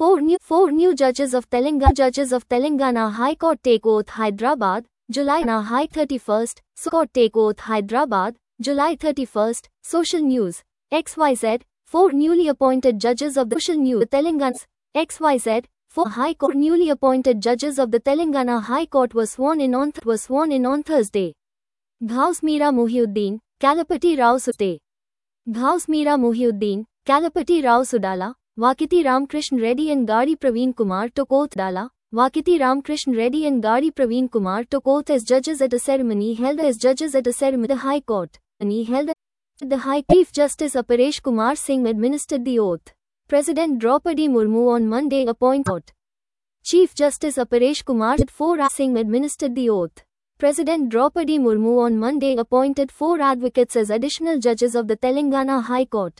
Four new judges of Telangana High Court take oath Hyderabad, July High 31st, Court take oath Hyderabad, July 31st, Social News, XYZ, 4 newly appointed judges of the Social News Telangana's, XYZ, 4 High Court newly appointed judges of the Telangana High Court were sworn in on Thursday. Ghaus Meera Mohiuddin, Kalapati Rao Sute. Ghaus Meera Mohiuddin, Kalapati Rao Sudala, Vakiti Ramkrishna Reddy and Gadi Praveen Kumar took oath. Vakiti Ramkrishna Reddy and Gadi Praveen Kumar took oath as judges at a ceremony held at the High Court. The High Chief Justice Aparesh Kumar Singh administered the oath. President Draupadi Murmu on Monday appointed Chief Justice Aparesh Kumar Singh administered the oath. President Draupadi Murmu on Monday appointed 4 advocates as additional judges of the Telangana High Court.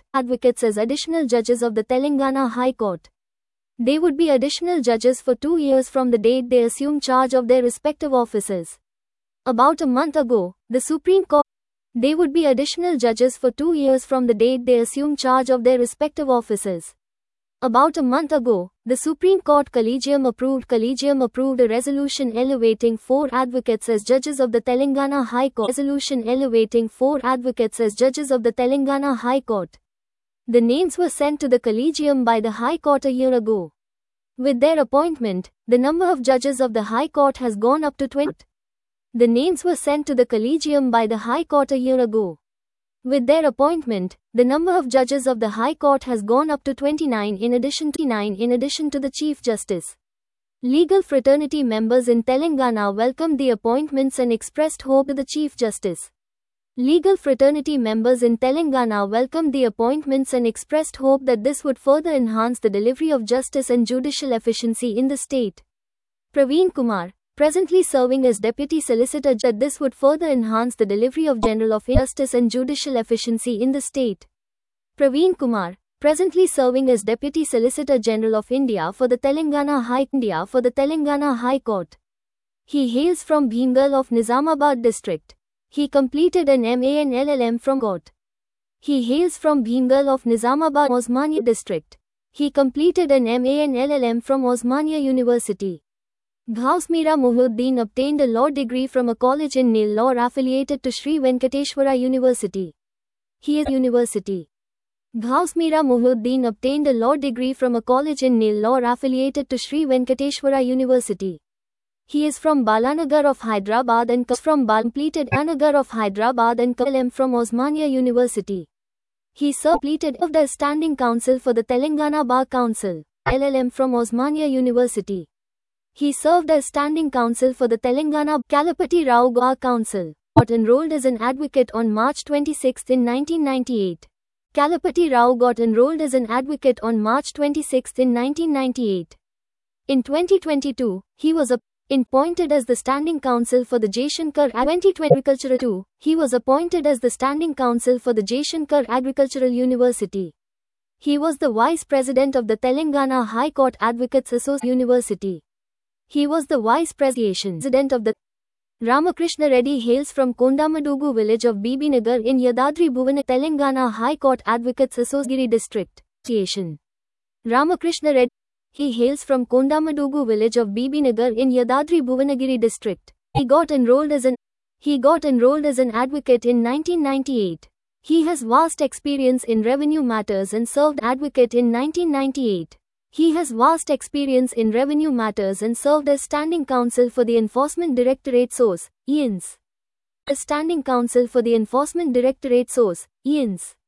They would be additional judges for 2 years from the date they assume charge of their respective offices. About a month ago, the Supreme Court. They would be additional judges for 2 years from the date they assume charge of their respective offices. About a month ago, the Supreme Court Collegium approved a resolution elevating 4 advocates as judges of the Telangana High Court. The names were sent to the Collegium by the High Court a year ago. With their appointment, the number of judges of the High Court has gone up to 20. The names were sent to the Collegium by the High Court a year ago. With their appointment, the number of judges of the High Court has gone up to 29 in addition to the Chief Justice. Legal fraternity members in Telangana welcomed the appointments and expressed hope to the Chief Justice. Legal fraternity members in Telangana welcomed the appointments and expressed hope that this would further enhance the delivery of justice and judicial efficiency in the state. Praveen Kumar, presently serving as Deputy Solicitor General, this would further enhance the delivery of justice and judicial efficiency in the state. Praveen Kumar, presently serving as Deputy Solicitor General of India for the Telangana High Court. He hails from Bhimgal of Nizamabad district. He completed an MA and LLM from Court. He hails from Bhimgal of Nizamabad Osmania district. He completed an MA and LLM from Osmania University. Ghaus Meera Mohiuddin obtained a law degree from a college in Nellore affiliated to Sri Venkateshwara University. Ghaus Meera Mohiuddin obtained a law degree from a college in Nellore affiliated to Sri Venkateshwara University. He is from Balanagar of Hyderabad and completed Anagar of Hyderabad and LLM from Osmania University. He completed the Standing Counsel for the Telangana Bar Council, LLM from Osmania University. He served as Standing Counsel for the Telangana Kalapati Rao Bar Council. Got enrolled as an advocate on March 26 in 1998. Kalapati Rao got enrolled as an advocate on March 26 in 1998. In 2022, he was appointed as the Standing Counsel for the Jaishankar Agricultural 2. He was appointed as the Standing Counsel for the Jaishankar Agricultural University. He was the Vice President of the Telangana High Court Advocates University. He was the Vice President of the Ramakrishna Reddy hails from Kondamadugu village of Bibinagar in Yadadri Bhuvana Telangana High Court Advocates Association District. Ramakrishna Reddy. He hails from Kondamadugu village of Bibinagar in Yadadri Bhuvanagiri district. He got enrolled as an advocate in 1998. He has vast experience in revenue matters and served advocate in 1998. He has vast experience in revenue matters and served as Standing Counsel for the Enforcement Directorate Source, ENS. Standing Counsel for the Enforcement Directorate Source, ENS.